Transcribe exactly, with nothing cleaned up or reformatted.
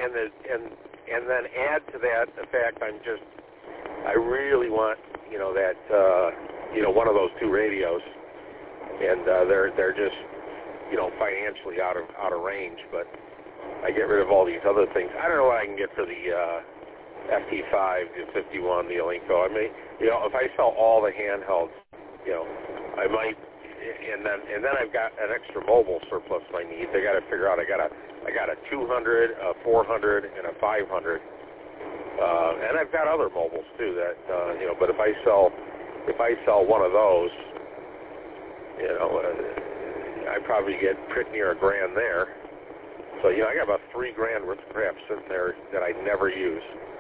and the, and and then add to that the fact I'm just I really want you know that uh, you know one of those two radios, and uh, they're they're just you know financially out of out of range, but I get rid of all these other things. I don't know what I can get for the uh, F T five, the fifty-one, the Elenco. I mean, you know, if I sell all the handhelds, you know, I might, and then and then I've got an extra mobile surplus I need. I got to figure out. I got a I got a two hundred, a four hundred, and a five hundred, uh, and I've got other mobiles too. That uh, you know, but if I sell if I sell one of those, you know, uh, I probably get pretty near a grand there. So, you know, I got about three grand worth of crap sitting there that I never use.